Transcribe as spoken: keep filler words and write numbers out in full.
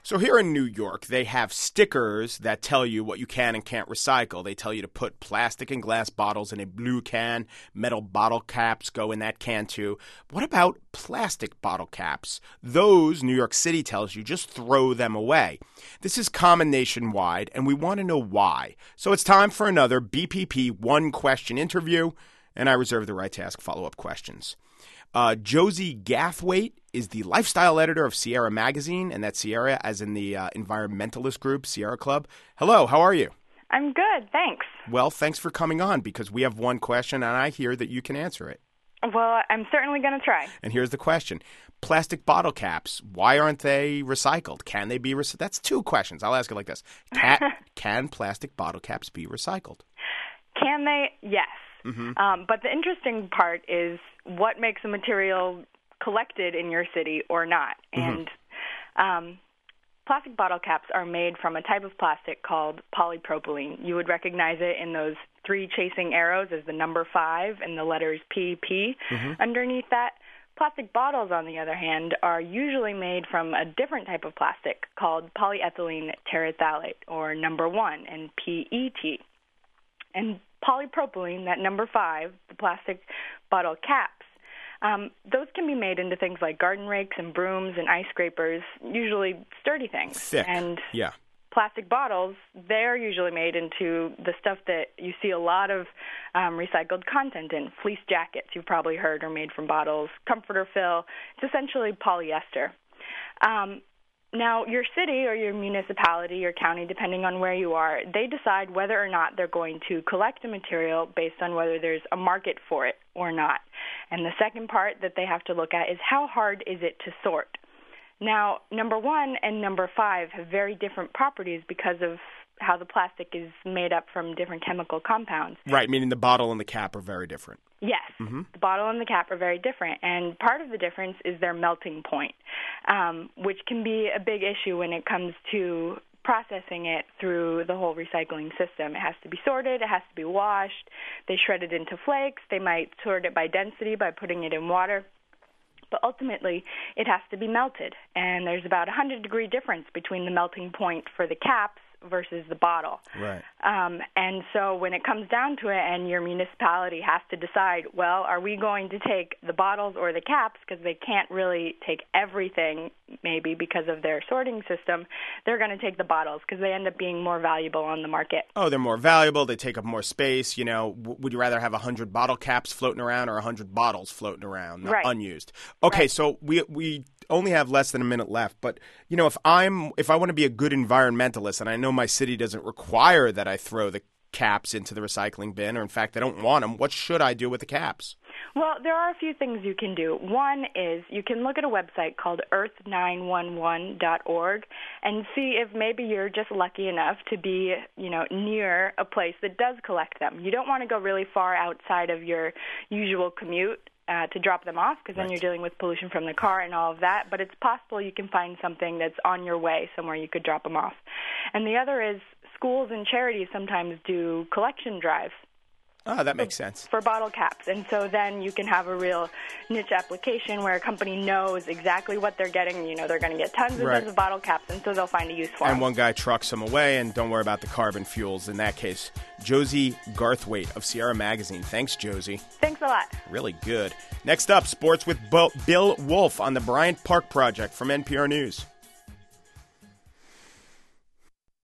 So here in New York, they have stickers that tell you what you can and can't recycle. They tell you to put plastic and glass bottles in a blue can. Metal bottle caps go in that can too. What about plastic bottle caps? Those, New York City tells you, just throw them away. This is common nationwide, and we want to know why. So it's time for another B P P one-question interview, and I reserve the right to ask follow-up questions. Uh, Josie Gathwaite is the lifestyle editor of Sierra Magazine, and that's Sierra as in the uh, environmentalist group, Sierra Club. Hello, how are you? I'm good, thanks. Well, thanks for coming on, because we have one question, and I hear that you can answer it. Well, I'm certainly going to try. And here's the question. Plastic bottle caps, why aren't they recycled? Can they be recycled? That's two questions. I'll ask it like this. Can, can plastic bottle caps be recycled? Can they? Yes. Mm-hmm. Um, but the interesting part is what makes a material collected in your city or not. Mm-hmm. And um, plastic bottle caps are made from a type of plastic called polypropylene. You would recognize it in those three chasing arrows as the number five and the letters P P mm-hmm. underneath that. Plastic bottles, on the other hand, are usually made from a different type of plastic called polyethylene terephthalate, or number one, and P E T. And polypropylene, that number five, the plastic bottle caps, um, those can be made into things like garden rakes and brooms and ice scrapers, usually sturdy things. Thick, and yeah. Plastic bottles, they're usually made into the stuff that you see a lot of um, recycled content in. Fleece jackets, you've probably heard, are made from bottles. Comforter fill, it's essentially polyester. Um, Now, your city or your municipality, your county, depending on where you are, they decide whether or not they're going to collect the material based on whether there's a market for it or not. And the second part that they have to look at is how hard is it to sort. Now, number one and number five have very different properties because of how the plastic is made up from different chemical compounds. Right, meaning the bottle and the cap are very different. Yes, mm-hmm. The bottle and the cap are very different, and part of the difference is their melting point, um, which can be a big issue when it comes to processing it through the whole recycling system. It has to be sorted, it has to be washed, they shred it into flakes, they might sort it by density by putting it in water. But ultimately, it has to be melted, and there's about a one hundred degree difference between the melting point for the caps versus the bottle. Right. Um, and so when it comes down to it and your municipality has to decide, well, are we going to take the bottles or the caps, because they can't really take everything maybe because of their sorting system, they're going to take the bottles because they end up being more valuable on the market. Oh, they're more valuable. They take up more space. You know, w- would you rather have one hundred bottle caps floating around or one hundred bottles floating around, not right. unused? Okay, right. so we we only have less than a minute left, but you know, if I'm if I want to be a good environmentalist, and I know my city doesn't require that I throw the caps into the recycling bin, or in fact I don't want them, what should I do with the caps? Well, there are a few things you can do. One is you can look at a website called earth nine one one dot org and see if maybe you're just lucky enough to be, you know, near a place that does collect them. You don't want to go really far outside of your usual commute Uh, to drop them off, because then right. you're dealing with pollution from the car and all of that. But it's possible you can find something that's on your way, somewhere you could drop them off. And the other is schools and charities sometimes do collection drives. Oh, that makes sense. For bottle caps. And so then you can have a real niche application where a company knows exactly what they're getting. You know, they're going to get tons and right. tons of bottle caps, and so they'll find a use for and them. And one guy trucks them away, and don't worry about the carbon fuels in that case. Josie Gathwaite of Sierra Magazine. Thanks, Josie. Thanks a lot. Really good. Next up, sports with Bill Wolf on the Bryant Park Project from N P R News.